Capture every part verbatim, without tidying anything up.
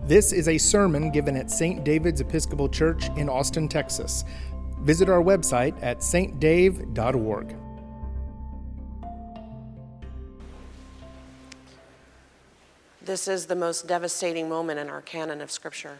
This is a sermon given at Saint David's Episcopal Church in Austin, Texas. Visit our website at s t dave dot org. This is the most devastating moment in our canon of Scripture.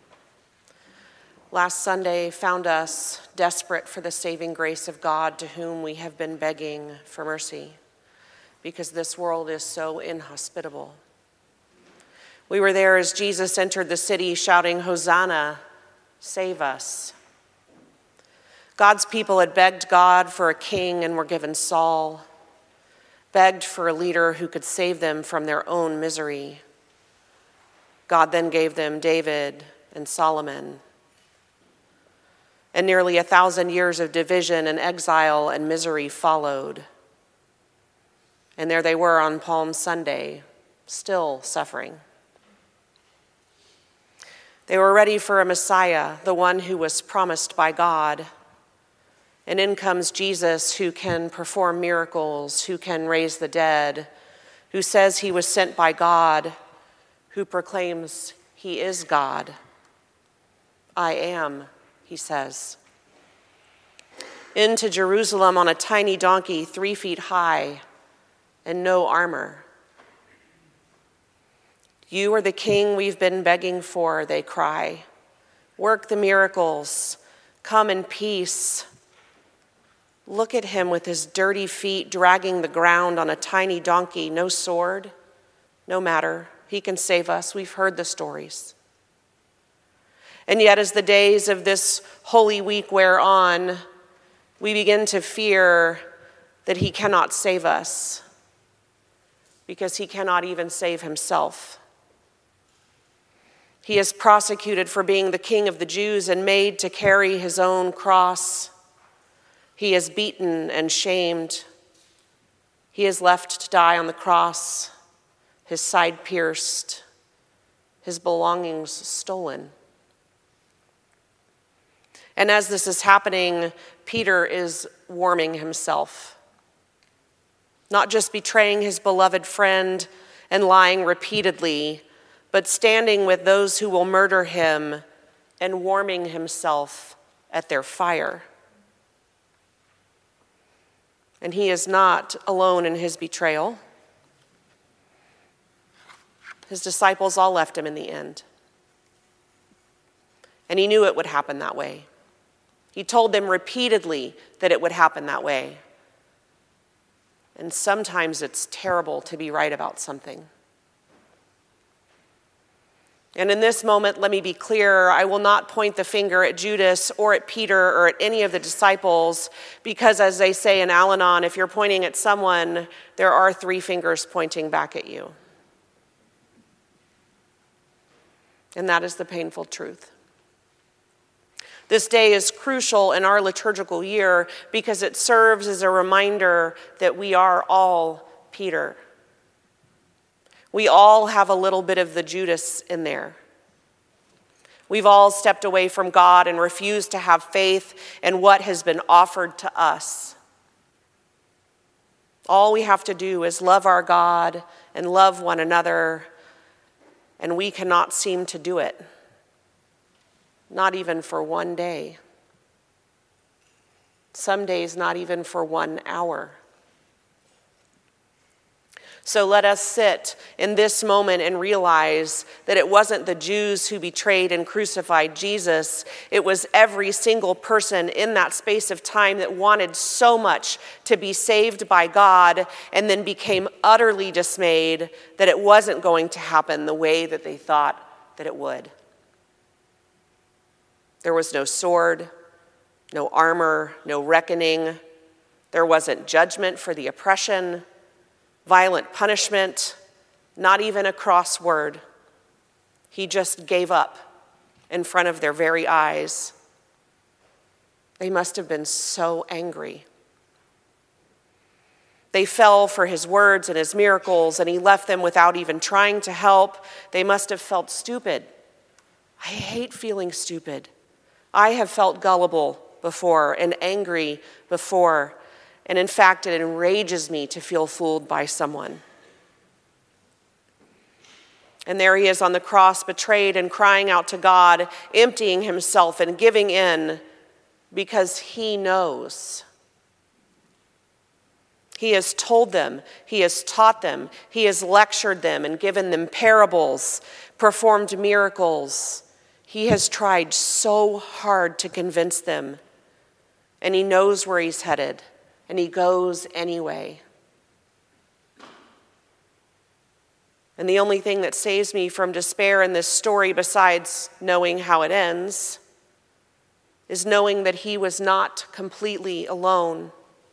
Last Sunday found us desperate for the saving grace of God, to whom we have been begging for mercy, because this world is so inhospitable. We were there as Jesus entered the city shouting, "Hosanna, save us." God's people had begged God for a king and were given Saul, begged for a leader who could save them from their own misery. God then gave them David and Solomon. And nearly a thousand years of division and exile and misery followed. And there they were on Palm Sunday, still suffering. They were ready for a Messiah, the one who was promised by God. And in comes Jesus, who can perform miracles, who can raise the dead, who says he was sent by God, who proclaims he is God. I am, he says. Into Jerusalem on a tiny donkey, three feet high, and no armor. "You are the king we've been begging for," they cry. "Work the miracles. Come in peace." Look at him with his dirty feet dragging the ground on a tiny donkey. No sword. No matter. He can save us. We've heard the stories. And yet, as the days of this Holy Week wear on, we begin to fear that he cannot save us, because he cannot even save himself. He is prosecuted for being the king of the Jews and made to carry his own cross. He is beaten and shamed. He is left to die on the cross, his side pierced, his belongings stolen. And as this is happening, Peter is warming himself, not just betraying his beloved friend and lying repeatedly, but standing with those who will murder him and warming himself at their fire. And he is not alone in his betrayal. His disciples all left him in the end. And he knew it would happen that way. He told them repeatedly that it would happen that way. And sometimes it's terrible to be right about something. And in this moment, let me be clear, I will not point the finger at Judas or at Peter or at any of the disciples, because as they say in Al-Anon, if you're pointing at someone, there are three fingers pointing back at you. And that is the painful truth. This day is crucial in our liturgical year because it serves as a reminder that we are all Peter. We all have a little bit of the Judas in there. We've all stepped away from God and refused to have faith in what has been offered to us. All we have to do is love our God and love one another, and we cannot seem to do it. Not even for one day. Some days, not even for one hour. So let us sit in this moment and realize that it wasn't the Jews who betrayed and crucified Jesus. It was every single person in that space of time that wanted so much to be saved by God and then became utterly dismayed that it wasn't going to happen the way that they thought that it would. There was no sword, no armor, no reckoning. There wasn't judgment for the oppression, violent punishment, not even a cross word. He just gave up in front of their very eyes. They must have been so angry. They fell for his words and his miracles, and he left them without even trying to help. They must have felt stupid. I hate feeling stupid. I have felt gullible before and angry before. And in fact, it enrages me to feel fooled by someone. And there he is on the cross, betrayed and crying out to God, emptying himself and giving in because he knows. He has told them, he has taught them, he has lectured them and given them parables, performed miracles. He has tried so hard to convince them, and he knows where he's headed, and he goes anyway. And the only thing that saves me from despair in this story, besides knowing how it ends, is knowing that he was not completely alone.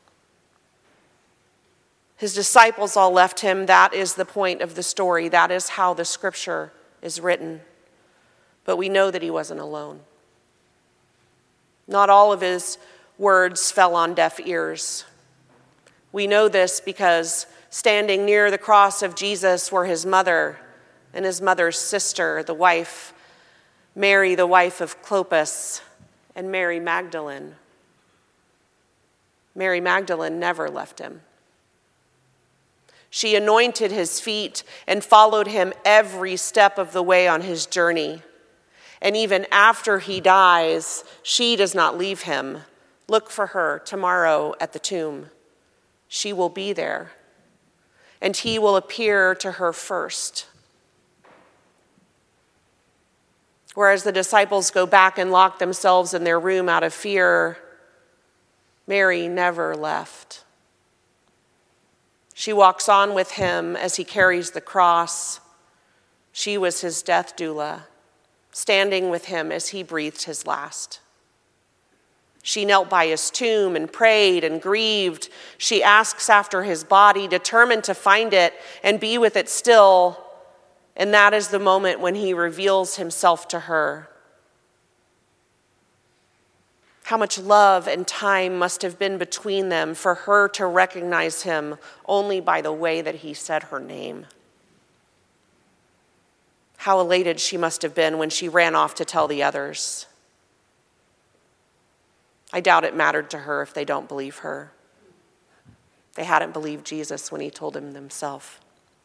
His disciples all left him. That is the point of the story. That is how the scripture is written. But we know that he wasn't alone. Not all of his words fell on deaf ears. We know this because standing near the cross of Jesus were his mother and his mother's sister, the wife, Mary, the wife of Clopas, and Mary Magdalene. Mary Magdalene never left him. She anointed his feet and followed him every step of the way on his journey. And even after he dies, she does not leave him. Look for her tomorrow at the tomb. She will be there, and he will appear to her first. Whereas the disciples go back and lock themselves in their room out of fear, Mary never left. She walks on with him as he carries the cross. She was his death doula, standing with him as he breathed his last. She knelt by his tomb and prayed and grieved. She asks after his body, determined to find it and be with it still. And that is the moment when he reveals himself to her. How much love and time must have been between them for her to recognize him only by the way that he said her name. How elated she must have been when she ran off to tell the others. I doubt it mattered to her if they don't believe her. They hadn't believed Jesus when he told them himself.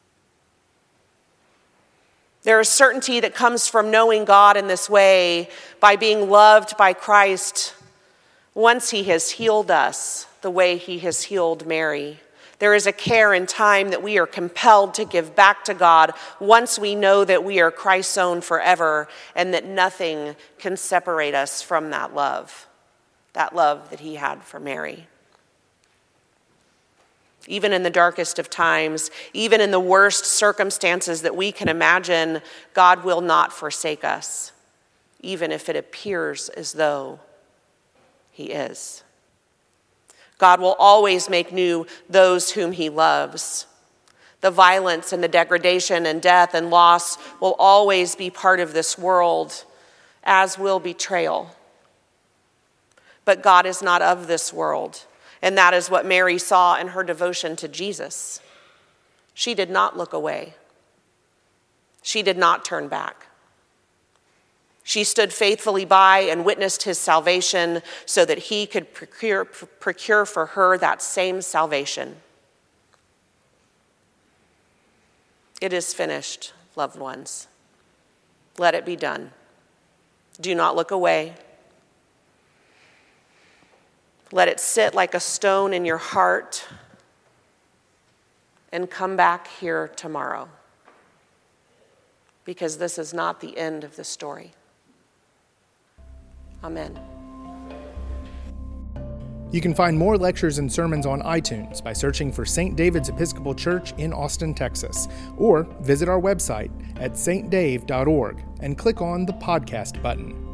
There is certainty that comes from knowing God in this way, by being loved by Christ once he has healed us the way he has healed Mary. There is a care and time that we are compelled to give back to God once we know that we are Christ's own forever and that nothing can separate us from that love. That love that he had for Mary. Even in the darkest of times, even in the worst circumstances that we can imagine, God will not forsake us, even if it appears as though he is. God will always make new those whom he loves. The violence and the degradation and death and loss will always be part of this world, as will betrayal. But God is not of this world, and that is what Mary saw in her devotion to Jesus. She did not look away. She did not turn back. She stood faithfully by and witnessed his salvation so that he could procure, procure for her that same salvation. It is finished, loved ones. Let it be done. Do not look away. Let it sit like a stone in your heart and come back here tomorrow, because this is not the end of the story. Amen. You can find more lectures and sermons on iTunes by searching for Saint David's Episcopal Church in Austin, Texas, or visit our website at s t dave dot org and click on the podcast button.